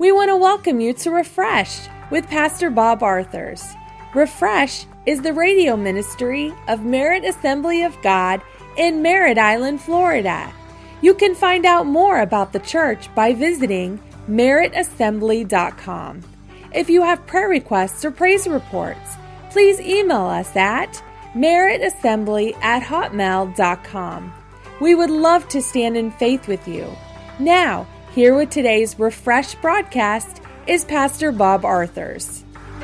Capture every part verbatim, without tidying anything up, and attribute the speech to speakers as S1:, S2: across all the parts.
S1: we want to welcome you to Refresh with Pastor Bob Arthurs. Refresh is the radio ministry of Merritt Assembly of God in Merritt Island, Florida. You can find out more about the church by visiting merritt assembly dot com. If you have prayer requests or praise reports, please email us at merritt assembly at hotmail dot com. We would love to stand in faith with you. Now, here with today's Refresh broadcast is Pastor Bob Arthurs.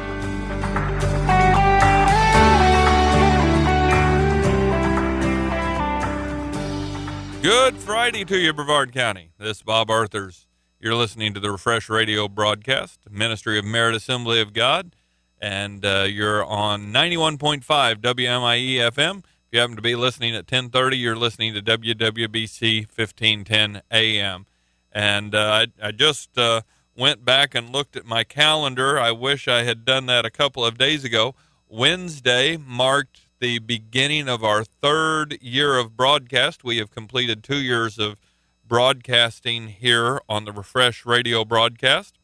S2: Good Friday to you, Brevard County. This is Bob Arthurs. You're listening to the Refresh Radio broadcast, ministry of Merritt Assembly of God, and uh, you're on ninety-one point five W M I E F M. If you happen to be listening at ten thirty, you're listening to W W B C fifteen ten A M. And uh, I, I just uh, went back and looked at my calendar. I wish I had done that a couple of days ago. Wednesday marked the beginning of our third year of broadcast. We have completed two years of broadcasting here on the Refresh Radio broadcast.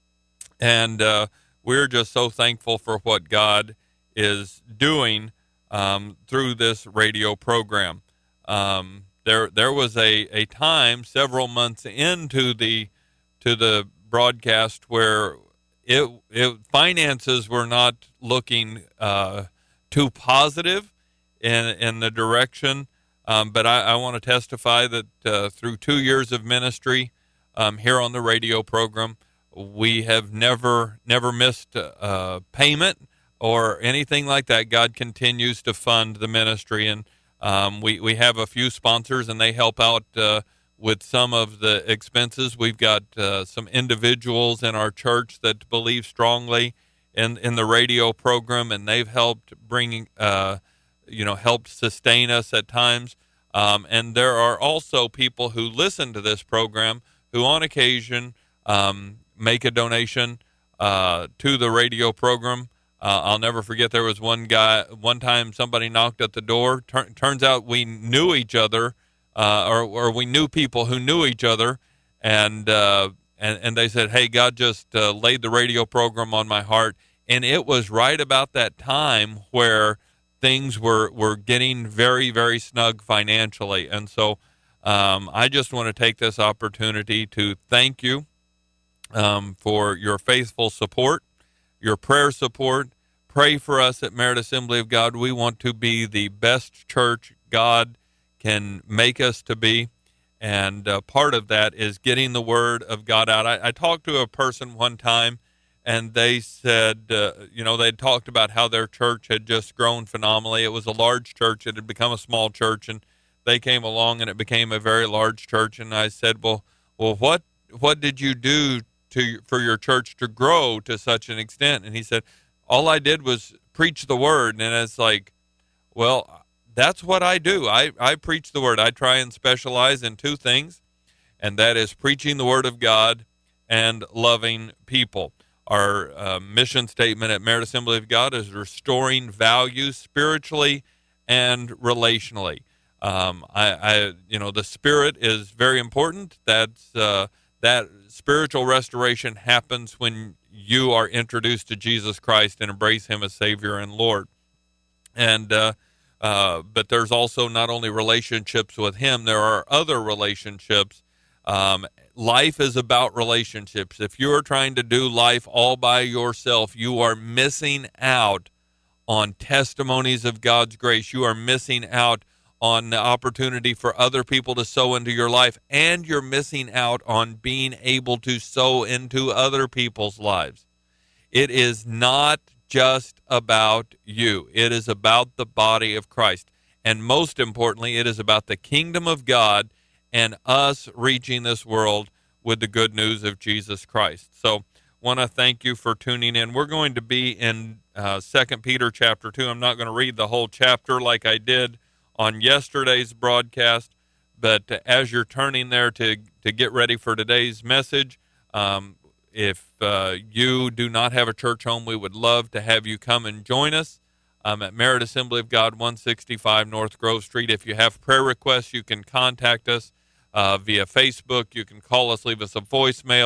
S2: And uh, we're just so thankful for what God is doing um, through this radio program. Um, there there was a, a time several months into the to the broadcast where it, it finances were not looking uh, too positive in in the direction, um, but I, I want to testify that uh, through two years of ministry um, here on the radio program, we have never never missed uh, payment or anything like that. God continues to fund the ministry, and um, we we have a few sponsors, and they help out uh, with some of the expenses. We've got uh, some individuals in our church that believe strongly in in the radio program, and they've helped bring, uh, you know, helped sustain us at times. Um, and there are also people who listen to this program who, on occasion, um, make a donation uh, to the radio program. Uh, I'll never forget. There was one guy. One time, somebody knocked at the door. Tur- turns out we knew each other, uh, or or we knew people who knew each other, and. Uh, And, and they said, hey, God just uh, laid the radio program on my heart. And it was right about that time where things were, were getting very, very snug financially. And so um, I just want to take this opportunity to thank you um, for your faithful support, your prayer support. Pray for us at Merritt Assembly of God. We want to be the best church God can make us to be. And uh, part of that is getting the word of God out. I, I talked to a person one time, and they said, uh, you know, they'd talked about how their church had just grown phenomenally. It was a large church. It had become a small church, and they came along, and it became a very large church. And I said, well, well, what what did you do to for your church to grow to such an extent? And he said, all I did was preach the word. And it's like, well, that's what I do. I, I preach the word. I try and specialize in two things, and that is preaching the word of God and loving people. Our uh, mission statement at Merritt Assembly of God is restoring values spiritually and relationally. Um, I, I, you know, the spirit is very important. That's uh, that spiritual restoration happens when you are introduced to Jesus Christ and embrace Him as Savior and Lord. And uh, Uh, but there's also not only relationships with Him, there are other relationships. Um, life is about relationships. If you are trying to do life all by yourself, you are missing out on testimonies of God's grace. You are missing out on the opportunity for other people to sow into your life, and you're missing out on being able to sow into other people's lives. It is not just about you. It is about the body of Christ. And most importantly, it is about the kingdom of God and us reaching this world with the good news of Jesus Christ. So want to thank you for tuning in. We're going to be in uh, Second Peter chapter two. I'm not going to read the whole chapter like I did on yesterday's broadcast, but as you're turning there to, to get ready for today's message, um, If uh, you do not have a church home, we would love to have you come and join us um, at Merritt Assembly of God, one sixty-five North Grove Street. If you have prayer requests, you can contact us uh, via Facebook. You can call us, leave us a voicemail.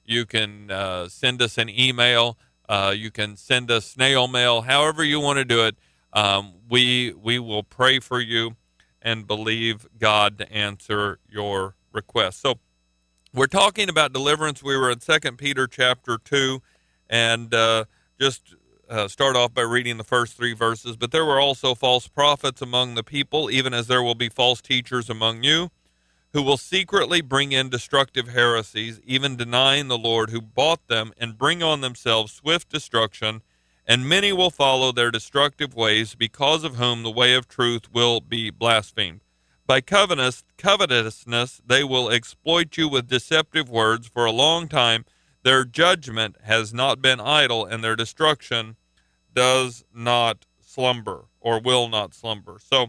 S2: You can uh, send us an email. Uh, you can send us snail mail. However you want to do it, um, we we will pray for you and believe God to answer your request. So we're talking about deliverance. We were in Second Peter chapter two, and uh, just uh, start off by reading the first three verses. But there were also false prophets among the people, even as there will be false teachers among you, who will secretly bring in destructive heresies, even denying the Lord who bought them, and bring on themselves swift destruction. And many will follow their destructive ways, because of whom the way of truth will be blasphemed. By covetous, covetousness they will exploit you with deceptive words. For a long time their judgment has not been idle, and their destruction does not slumber, or will not slumber. So,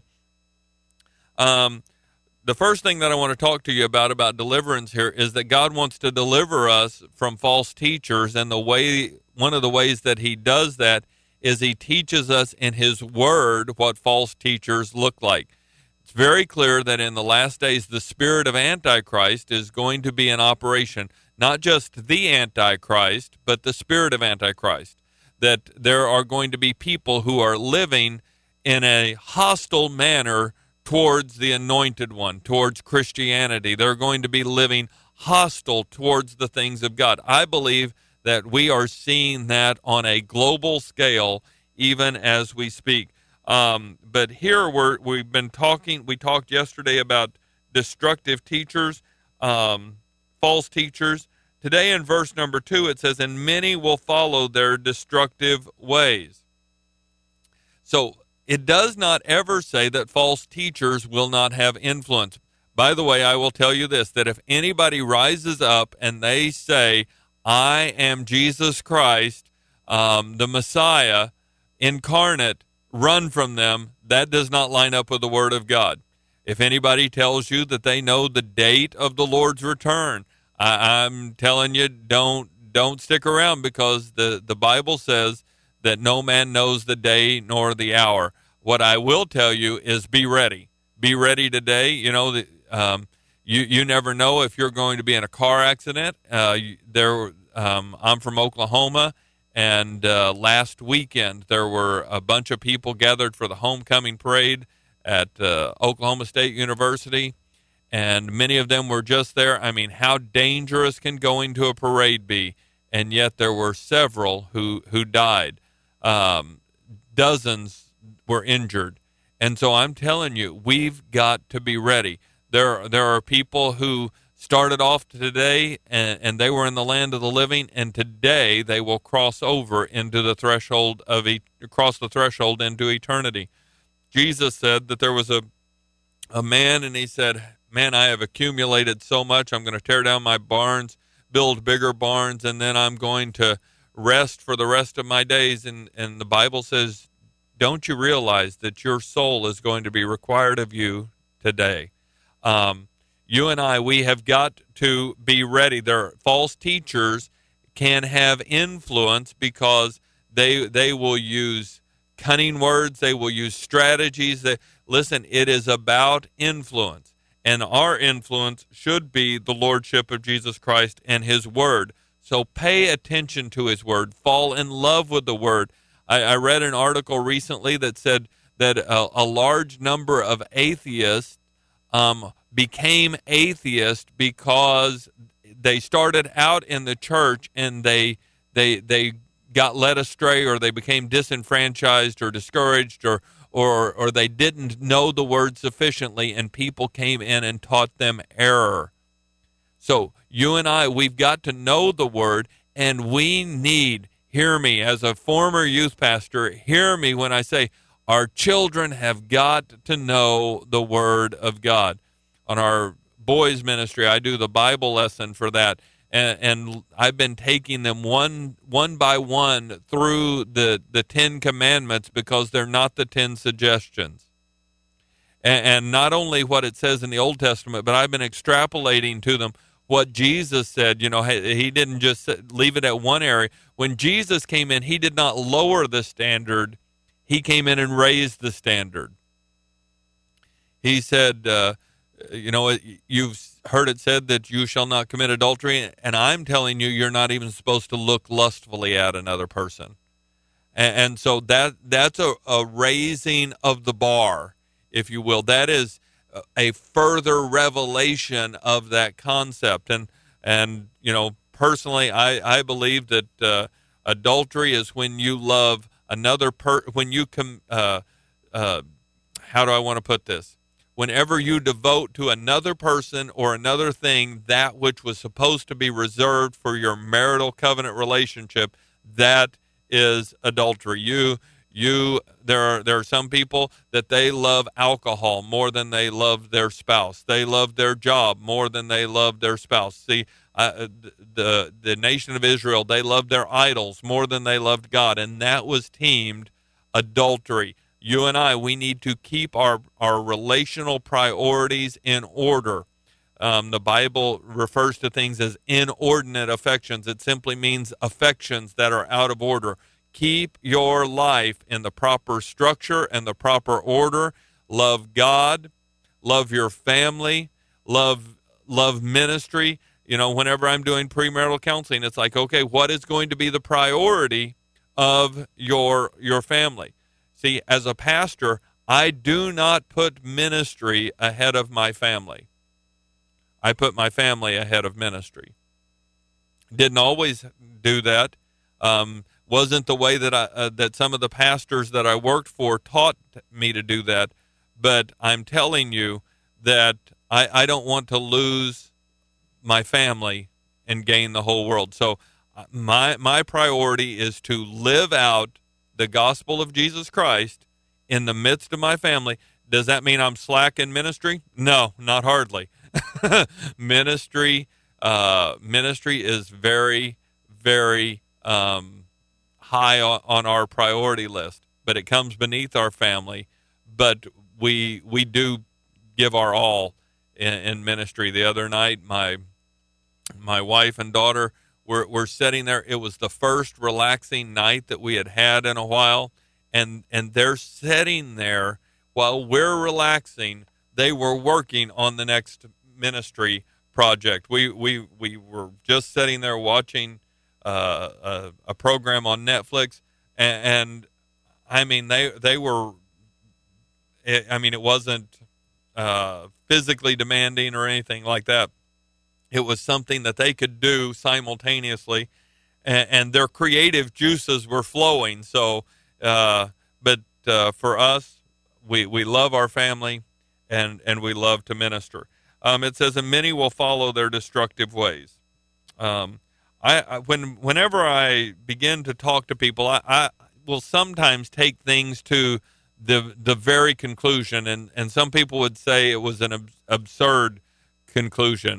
S2: um, the first thing that I want to talk to you about, about deliverance here, is that God wants to deliver us from false teachers, and the way, one of the ways that he does that is he teaches us in his word what false teachers look like. It's very clear that in the last days, the spirit of Antichrist is going to be in operation. Not just the Antichrist, but the spirit of Antichrist. That there are going to be people who are living in a hostile manner towards the anointed one, towards Christianity. They're going to be living hostile towards the things of God. I believe that we are seeing that on a global scale, even as we speak. Um, but here we're, we've been talking, we talked yesterday about destructive teachers, um, false teachers. Today in verse number two, it says, and many will follow their destructive ways. So it does not ever say that false teachers will not have influence. By the way, I will tell you this, that if anybody rises up and they say, I am Jesus Christ, um, the Messiah, incarnate, run from them. That does not line up with the Word of God. If anybody tells you that they know the date of the Lord's return, I, I'm telling you, don't don't stick around, because the, the Bible says that no man knows the day nor the hour. What I will tell you is be ready. Be ready today. You know, the, um, you you never know if you're going to be in a car accident. Uh, there, um, I'm from Oklahoma. And uh, last weekend, there were a bunch of people gathered for the homecoming parade at uh, Oklahoma State University, and many of them were just there. I mean, how dangerous can going to a parade be? And yet there were several who, who died. Um, dozens were injured. And so I'm telling you, we've got to be ready. There, there are people who started off today, and, and they were in the land of the living, and today they will cross over into the threshold of e- cross the threshold into eternity. Jesus said that there was a a man, and he said, man, I have accumulated so much, I'm going to tear down my barns, build bigger barns, and then I'm going to rest for the rest of my days. And, and the Bible says, don't you realize that your soul is going to be required of you today? Um, You and I, we have got to be ready. There are false teachers can have influence because they they will use cunning words. They will use strategies. That, listen, it is about influence. And our influence should be the lordship of Jesus Christ and his word. So pay attention to his word. Fall in love with the word. I, I read an article recently that said that a, a large number of atheists um, became atheists because they started out in the church and they they they got led astray, or they became disenfranchised or discouraged, or or or they didn't know the word sufficiently, and people came in and taught them error. So you and I, we've got to know the word, and we need, hear me, as a former youth pastor, hear me when I say our children have got to know the word of God. On our boys ministry, I do the Bible lesson for that, and, and I've been taking them one one by one through the, the Ten Commandments, because they're not the ten suggestions. And, and not only what it says in the Old Testament, but I've been extrapolating to them what Jesus said. You know, he didn't just leave it at one area. When Jesus came in, he did not lower the standard. He came in and raised the standard. He said, uh, You know, you've heard it said that you shall not commit adultery, and I'm telling you, you're not even supposed to look lustfully at another person. And, and so that that's a, a raising of the bar, if you will. That is a further revelation of that concept. And, and you know, personally, I, I believe that uh, adultery is when you love another per when you com uh, uh, how do I want to put this? Whenever you devote to another person or another thing that which was supposed to be reserved for your marital covenant relationship, that is adultery. You, you, there are there are some people that they love alcohol more than they love their spouse. They love their job more than they love their spouse. See, uh, the the nation of Israel, they loved their idols more than they loved God, and that was teamed adultery. You and I, we need to keep our, our relational priorities in order. Um, the Bible refers to things as inordinate affections. It simply means affections that are out of order. Keep your life in the proper structure and the proper order. Love God, love your family, love love ministry. You know, whenever I'm doing premarital counseling, it's like, okay, what is going to be the priority of your your family? See, as a pastor, I do not put ministry ahead of my family. I put my family ahead of ministry. Didn't always do that. Um, wasn't the way that I uh, that some of the pastors that I worked for taught me to do that. But I'm telling you that I, I don't want to lose my family and gain the whole world. So my my priority is to live out the gospel of Jesus Christ in the midst of my family. Does that mean I'm slack in ministry? No, not hardly. ministry, uh, ministry is very, very um, high on, on our priority list, but it comes beneath our family. But we we do give our all in, in ministry. The other night, my my wife and daughter We're, we're sitting there. It was the first relaxing night that we had had in a while. And, and they're sitting there while we're relaxing. They were working on the next ministry project. We, we, we were just sitting there watching uh, a, a program on Netflix. And, and I mean, they, they were, it, I mean, it wasn't uh, physically demanding or anything like that. It was something that they could do simultaneously, and, and their creative juices were flowing. So, uh, but uh, for us, we, we love our family, and, and we love to minister. Um, it says, and many will follow their destructive ways. Um, I, I when whenever I begin to talk to people, I, I will sometimes take things to the the very conclusion, and, and some people would say it was an ab- absurd conclusion.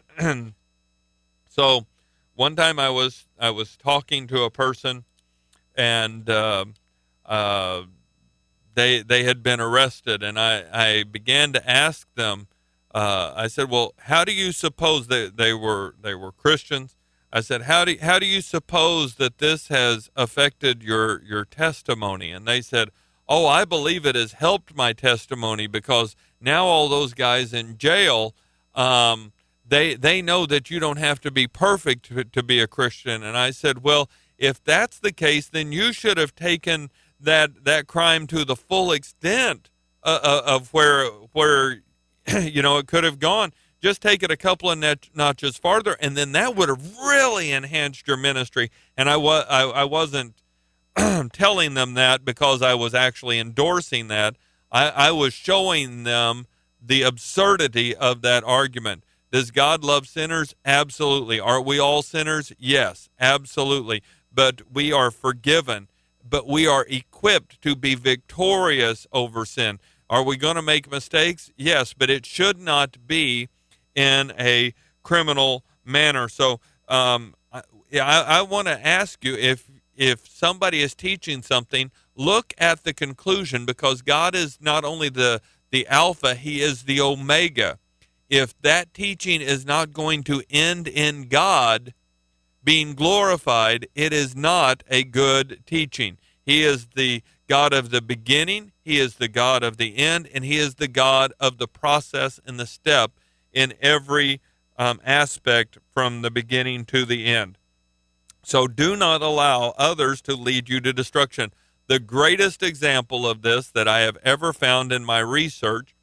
S2: So one time I was I was talking to a person, and uh, uh, they they had been arrested, and I, I began to ask them. Uh, I said, "Well, how do you suppose they, they were they were Christians?" I said, "How do how do you suppose that this has affected your your testimony?" And they said, "Oh, I believe it has helped my testimony, because now all those guys in jail." Um, They they know that you don't have to be perfect to, to be a Christian. And I said, well, if that's the case, then you should have taken that that crime to the full extent uh, of where where you know it could have gone. Just take it a couple of notches farther, and then that would have really enhanced your ministry. And I was I, I wasn't telling them that because I was actually endorsing that. I, I was showing them the absurdity of that argument. Does God love sinners? Absolutely. Are we all sinners? Yes, absolutely. But we are forgiven, but we are equipped to be victorious over sin. Are we going to make mistakes? Yes, but it should not be in a criminal manner. So um, I, I want to ask you, if if somebody is teaching something, look at the conclusion, because God is not only the, the Alpha, he is the Omega. If that teaching is not going to end in God being glorified, it is not a good teaching. He is the God of the beginning. He is the God of the end, and he is the God of the process and the step in every um, aspect from the beginning to the end. So do not allow others to lead you to destruction. The greatest example of this that I have ever found in my research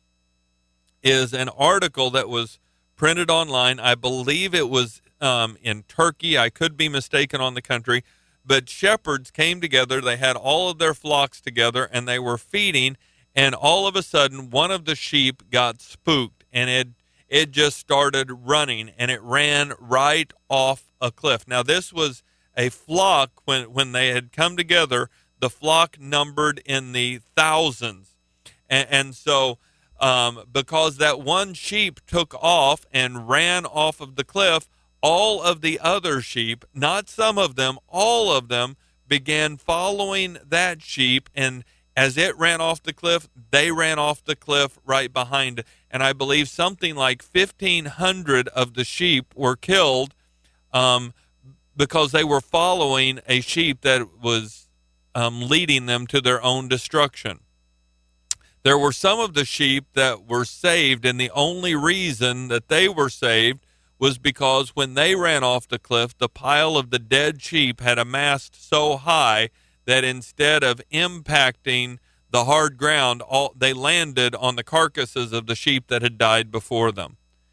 S2: is an article that was printed online. I believe it was um, in Turkey. I could be mistaken on the country. But shepherds came together. They had all of their flocks together, and they were feeding. And all of a sudden, one of the sheep got spooked, and it it just started running, and it ran right off a cliff. Now, this was a flock. When, when they had come together, the flock numbered in the thousands. And, and so um, because that one sheep took off and ran off of the cliff, all of the other sheep, not some of them, all of them began following that sheep, and as it ran off the cliff, they ran off the cliff right behind it. And I believe something like fifteen hundred of the sheep were killed um, because they were following a sheep that was um, leading them to their own destruction. There were some of the sheep that were saved, and the only reason that they were saved was because when they ran off the cliff, the pile of the dead sheep had amassed so high that instead of impacting the hard ground, all, they landed on the carcasses of the sheep that had died before them.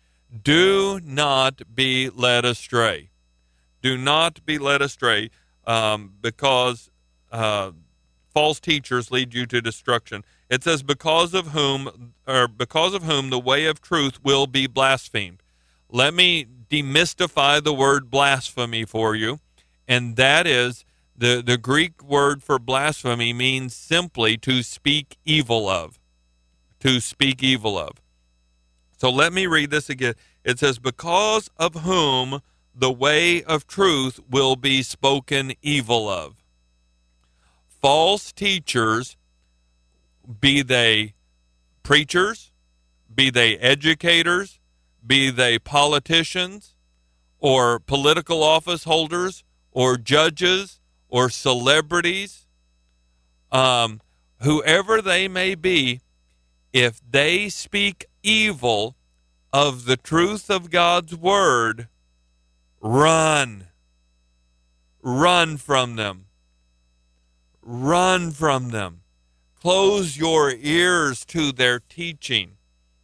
S2: Do not be led astray. Do not be led astray um, because uh, false teachers lead you to destruction. It says, because of whom, or because of whom the way of truth will be blasphemed. Let me demystify the word blasphemy for you, and that is the, the Greek word for blasphemy means simply to speak evil of. To speak evil of. So let me read this again. It says, because of whom the way of truth will be spoken evil of. False teachers, be they preachers, be they educators, be they politicians or political office holders or judges or celebrities, um, whoever they may be, if they speak evil of the truth of God's word, run. Run from them. Run from them. Close your ears to their teaching,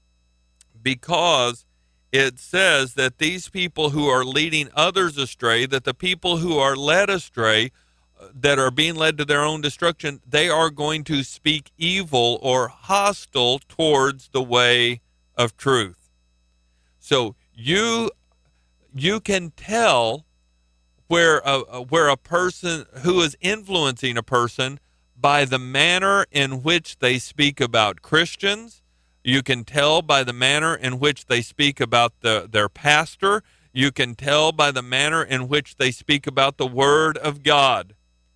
S2: because it says that these people who are leading others astray, that the people who are led astray, that are being led to their own destruction, they are going to speak evil or hostile towards the way of truth. So you you can tell where a, where a person who is influencing a person by the manner in which they speak about Christians. You can tell by the manner in which they speak about the, their pastor. You can tell by the manner in which they speak about the Word of God.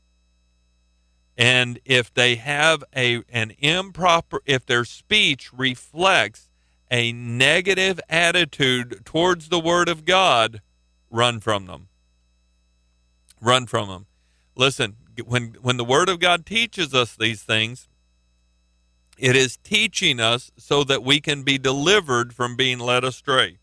S2: And if they have a an improper, if their speech reflects a negative attitude towards the Word of God, run from them. Run from them. Listen, when when the Word of God teaches us these things, it is teaching us so that we can be delivered from being led astray.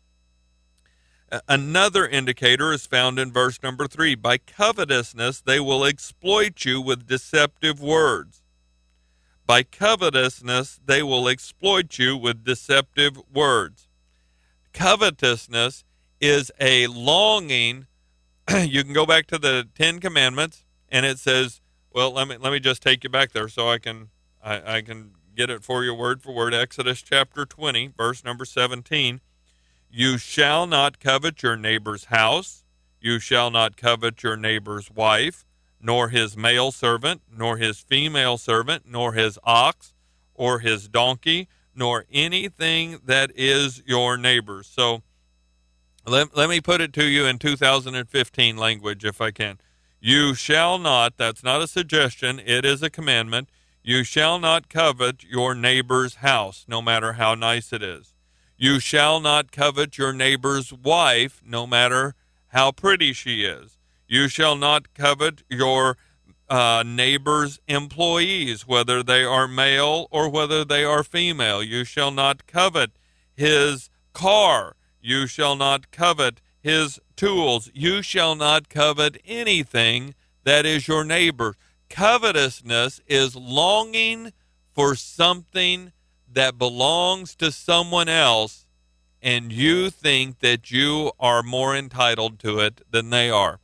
S2: Another indicator is found in verse number three. By covetousness, they will exploit you with deceptive words. By covetousness, they will exploit you with deceptive words. Covetousness is a longing. You can go back to the Ten Commandments, and it says, well, let me let me just take you back there so I can I, I can get it for you word for word. Exodus chapter twenty, verse number seventeen. You shall not covet your neighbor's house. You shall not covet your neighbor's wife, nor his male servant, nor his female servant, nor his ox, or his donkey, nor anything that is your neighbor's. So let, let me put it to you in two thousand fifteen language, if I can. You shall not, that's not a suggestion, it is a commandment. You shall not covet your neighbor's house, no matter how nice it is. You shall not covet your neighbor's wife, no matter how pretty she is. You shall not covet your uh, neighbor's employees, whether they are male or whether they are female. You shall not covet his car. You shall not covet his tools. You shall not covet anything that is your neighbor. Covetousness is longing for something that belongs to someone else, and you think that you are more entitled to it than they are.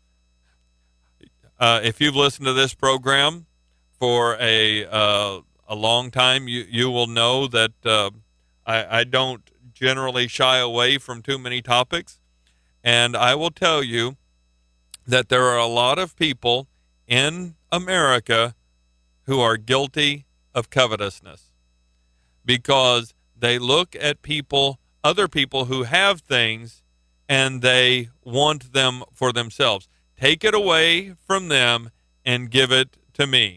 S2: Uh, if you've listened to this program for a uh, a long time, you, you will know that uh, I, I don't generally shy away from too many topics. And I will tell you that there are a lot of people in America who are guilty of covetousness because they look at people, other people who have things, and they want them for themselves. Take it away from them and give it to me.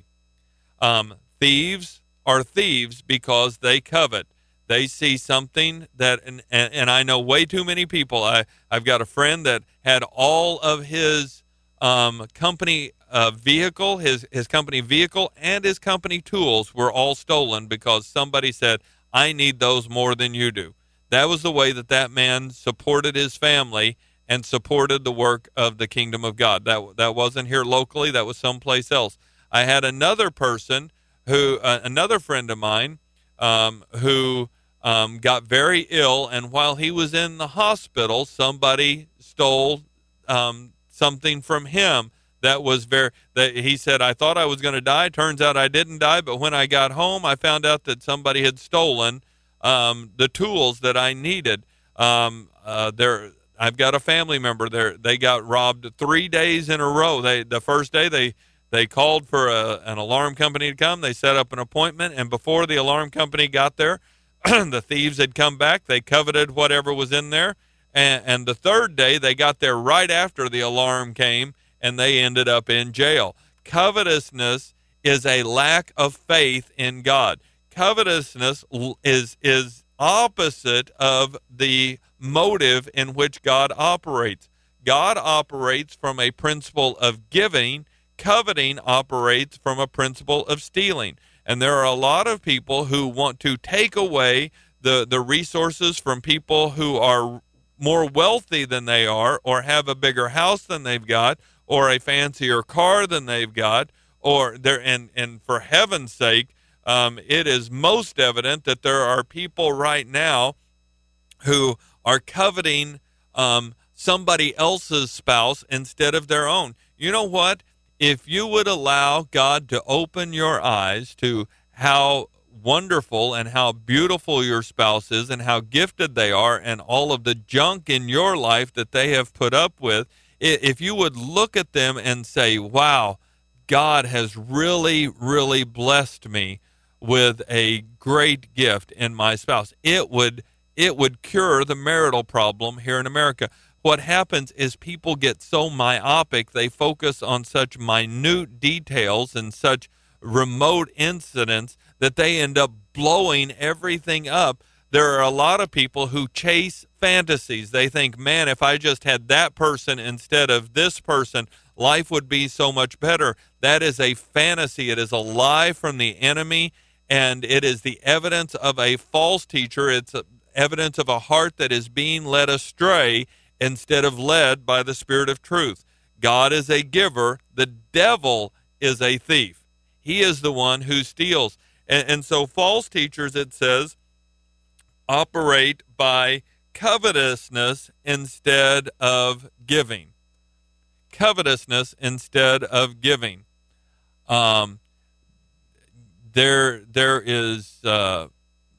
S2: Um, thieves are thieves because they covet. They see something that, and, and, and I know way too many people. I, I've got a friend that had all of his um, company uh, vehicle, his, his company vehicle and his company tools were all stolen because somebody said, I need those more than you do. That was the way that that man supported his family and supported the work of the kingdom of God. That, that wasn't here locally. That was someplace else. I had another person who, uh, another friend of mine, um, who um, got very ill, and while he was in the hospital, somebody stole um, something from him that was very, that he said, I thought I was going to die. Turns out I didn't die, but when I got home, I found out that somebody had stolen um, the tools that I needed. Um, uh, there, I've got a family member there. They got robbed three days in a row. They, the first day they, They called for a, an alarm company to come. They set up an appointment, and before the alarm company got there, the thieves had come back. They coveted whatever was in there, and, and the third day, they got there right after the alarm came, and they ended up in jail. Covetousness is a lack of faith in God. Covetousness is is opposite of the motive in which God operates. God operates from a principle of giving. Coveting operates from a principle of stealing. And there are a lot of people who want to take away the, the resources from people who are more wealthy than they are, or have a bigger house than they've got, or a fancier car than they've got, or they're, and, and for heaven's sake, um, it is most evident that there are people right now who are coveting um, somebody else's spouse instead of their own. You know what? If you would allow God to open your eyes to how wonderful and how beautiful your spouse is and how gifted they are and all of the junk in your life that they have put up with, if you would look at them and say, wow, God has really, really blessed me with a great gift in my spouse, it would it would cure the marital problem here in America. What happens is people get so myopic, they focus on such minute details and such remote incidents that they end up blowing everything up. There are a lot of people who chase fantasies. They think, man, if I just had that person instead of this person, life would be so much better. That is a fantasy. It is a lie from the enemy, and it is the evidence of a false teacher. It's evidence of a heart that is being led astray instead of led by the Spirit of truth. God is a giver. The devil is a thief. He is the one who steals. And, and so false teachers, it says, operate by covetousness instead of giving. Covetousness instead of giving. Um, there, there is uh,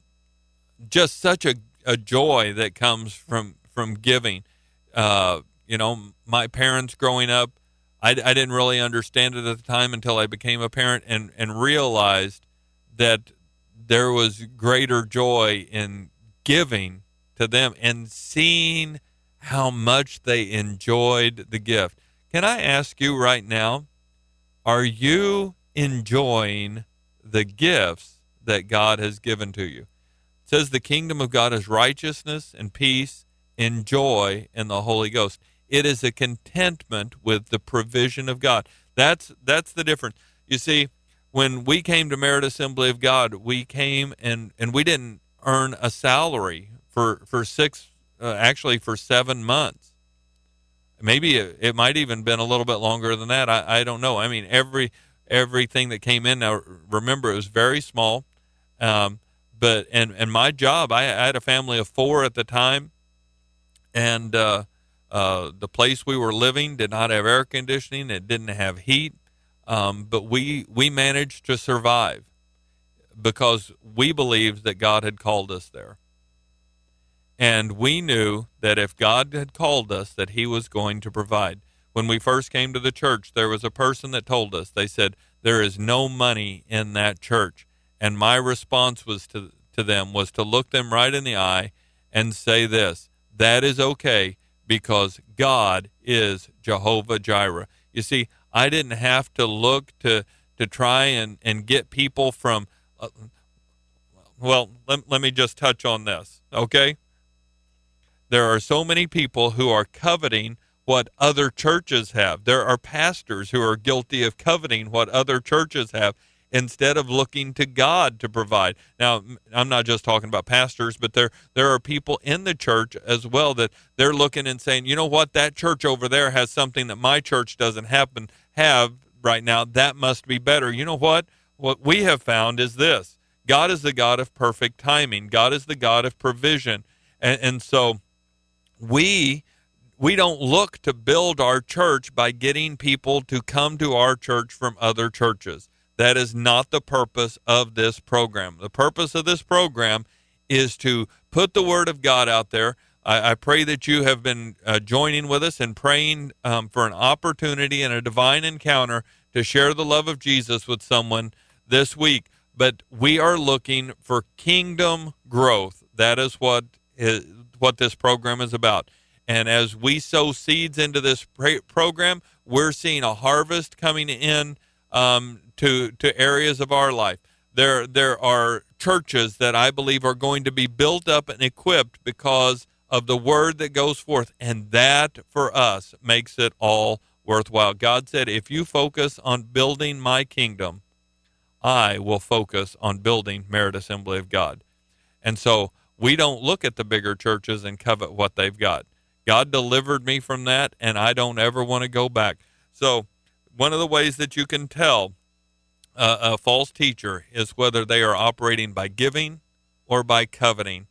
S2: just such a, a joy that comes from, from giving. Uh, you know, my parents growing up, I, I didn't really understand it at the time until I became a parent and, and realized that there was greater joy in giving to them and seeing how much they enjoyed the gift. Can I ask you right now, are you enjoying the gifts that God has given to you? It says the kingdom of God is righteousness and peace and joy in the Holy Ghost. It is a contentment with the provision of God. That's that's the difference. You see, when we came to Merit Assembly of God, we came and, and we didn't earn a salary for for six, uh, actually for seven months. Maybe it, it might even been a little bit longer than that. I, I don't know. I mean, every everything that came in. Now, remember, it was very small. Um, but and and my job, I, I had a family of four at the time, and uh, uh, the place we were living did not have air conditioning. It didn't have heat. Um, but we we managed to survive because we believed that God had called us there. And we knew that if God had called us, that he was going to provide. When we first came to the church, there was a person that told us, they said, there is no money in that church. And my response was to, to them was to look them right in the eye and say this, that is okay because God is Jehovah Jireh. You see, I didn't have to look to to try and, and get people from, uh, well, let, let me just touch on this, okay? There are so many people who are coveting what other churches have. There are pastors who are guilty of coveting what other churches have instead of looking to God to provide. Now, I'm not just talking about pastors, but there there are people in the church as well that they're looking and saying, you know what, that church over there has something that my church doesn't happen have right now. That must be better. You know what? What we have found is this. God is the God of perfect timing. God is the God of provision. And, and so we we don't look to build our church by getting people to come to our church from other churches. That is not the purpose of this program. The purpose of this program is to put the word of God out there. I, I pray that you have been uh, joining with us and praying um, for an opportunity and a divine encounter to share the love of Jesus with someone this week. But we are looking for kingdom growth. That is what is, what this program is about. And as we sow seeds into this pra- program, we're seeing a harvest coming in um, to to areas of our life. There there are churches that I believe are going to be built up and equipped because of the word that goes forth, and that for us makes it all worthwhile. God said, if you focus on building my kingdom, I will focus on building Merit Assembly of God. And so we don't look at the bigger churches and covet what they've got. God delivered me from that, and I don't ever want to go back. So one of the ways that you can tell uh, a false teacher is whether they are operating by giving or by coveting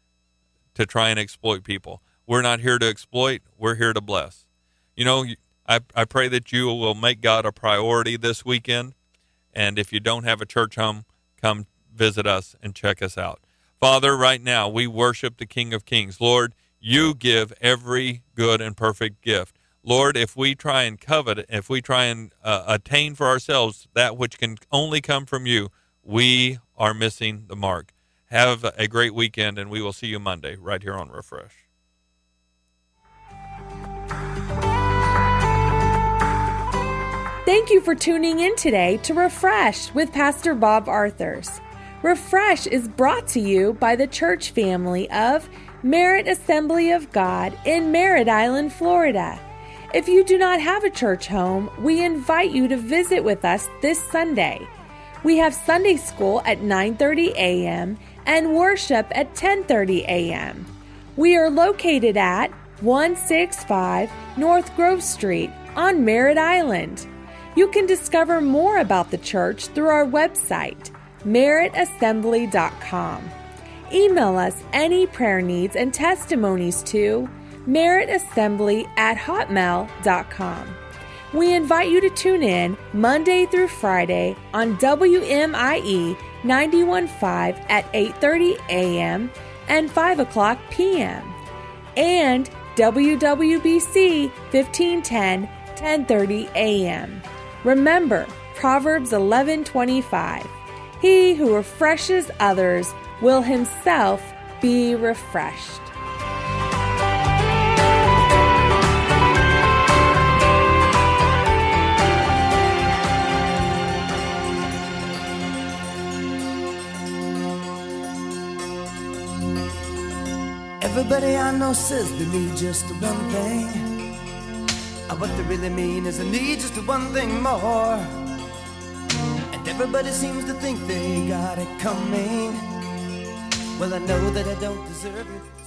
S2: to try and exploit people. We're not here to exploit. We're here to bless. You know, I, I pray that you will make God a priority this weekend. And if you don't have a church home, come visit us and check us out. Father, right now, we worship the King of Kings. Lord, you give every good and perfect gift. Lord, if we try and covet, if we try and uh, attain for ourselves that which can only come from you, we are missing the mark. Have a great weekend, and we will see you Monday right here on Refresh.
S1: Thank you for tuning in today to Refresh with Pastor Bob Arthurs. Refresh is brought to you by the church family of Merit Assembly of God in Merritt Island, Florida. If you do not have a church home, we invite you to visit with us this Sunday. We have Sunday school at nine thirty a.m. and worship at ten thirty a.m. We are located at one sixty-five North Grove Street on Merritt Island. You can discover more about the church through our website, merit assembly dot com. Email us any prayer needs and testimonies to meritassembly at hotmail dot com. We invite you to tune in Monday through Friday on W M I E ninety-one point five at eight thirty a.m. and five o'clock p.m. and W W B C fifteen ten, ten thirty a.m. Remember Proverbs eleven twenty-five. He who refreshes others will himself be refreshed.
S3: Everybody I know says believe just one thing. What they really mean is I need just one thing more. And everybody seems to think they got it coming. Well, I know that I don't deserve it.